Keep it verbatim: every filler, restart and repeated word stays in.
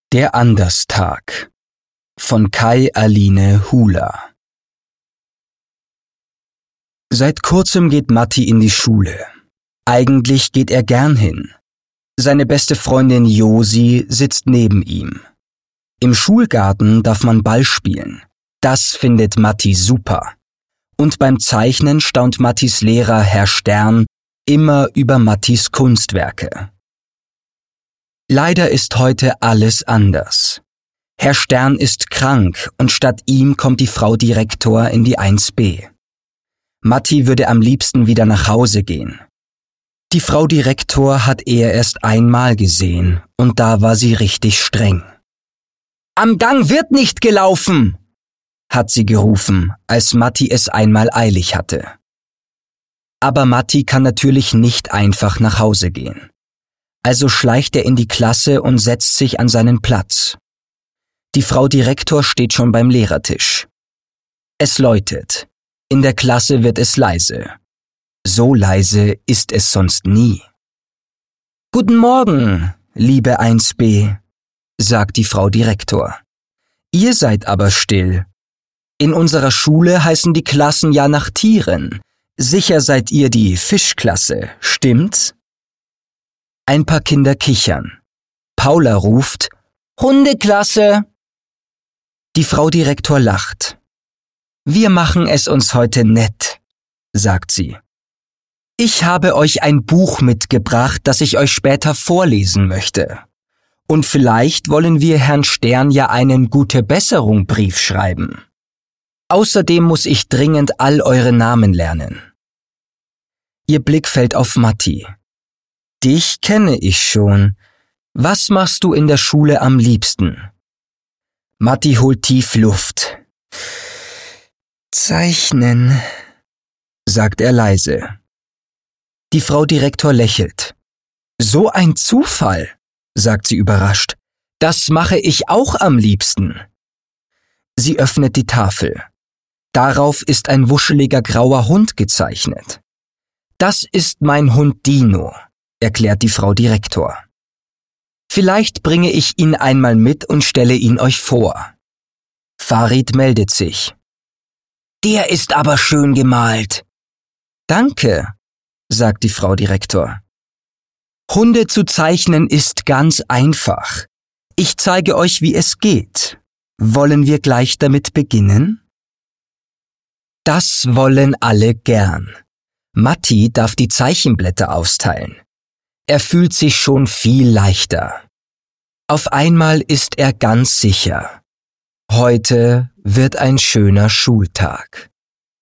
Der Anderstag von Kai-Aline Hula. Seit kurzem geht Matti in die Schule. Eigentlich geht er gern hin. Seine beste Freundin Josi sitzt neben ihm. Im Schulgarten darf man Ball spielen. Das findet Matti super. Und beim Zeichnen staunt Mattis Lehrer Herr Stern immer über Mattis Kunstwerke. Leider ist heute alles anders. Herr Stern ist krank und statt ihm kommt die Frau Direktor in die eins b. Matti würde am liebsten wieder nach Hause gehen. Die Frau Direktor hat er erst einmal gesehen und da war sie richtig streng. »Am Gang wird nicht gelaufen«, hat sie gerufen, als Matti es einmal eilig hatte. Aber Matti kann natürlich nicht einfach nach Hause gehen. Also schleicht er in die Klasse und setzt sich an seinen Platz. Die Frau Direktor steht schon beim Lehrertisch. Es läutet. In der Klasse wird es leise. So leise ist es sonst nie. »Guten Morgen, liebe eins b«, sagt die Frau Direktor. »Ihr seid aber still. In unserer Schule heißen die Klassen ja nach Tieren. Sicher seid ihr die Fischklasse, stimmt's?« Ein paar Kinder kichern. Paula ruft, »Hundeklasse!« Die Frau Direktor lacht. »Wir machen es uns heute nett«, sagt sie. »Ich habe euch ein Buch mitgebracht, das ich euch später vorlesen möchte. Und vielleicht wollen wir Herrn Stern ja einen Gute-Besserung-Brief schreiben. Außerdem muss ich dringend all eure Namen lernen.« Ihr Blick fällt auf Matti. »Dich kenne ich schon. Was machst du in der Schule am liebsten?« Matti holt tief Luft. »Zeichnen«, sagt er leise. Die Frau Direktor lächelt. »So ein Zufall«, sagt sie überrascht. »Das mache ich auch am liebsten.« Sie öffnet die Tafel. Darauf ist ein wuscheliger grauer Hund gezeichnet. »Das ist mein Hund Dino«, erklärt die Frau Direktor. »Vielleicht bringe ich ihn einmal mit und stelle ihn euch vor.« Farid meldet sich. »Der ist aber schön gemalt.« »Danke«, sagt die Frau Direktor. »Hunde zu zeichnen ist ganz einfach. Ich zeige euch, wie es geht. Wollen wir gleich damit beginnen?« Das wollen alle gern. Matti darf die Zeichenblätter austeilen. Er fühlt sich schon viel leichter. Auf einmal ist er ganz sicher. Heute wird ein schöner Schultag.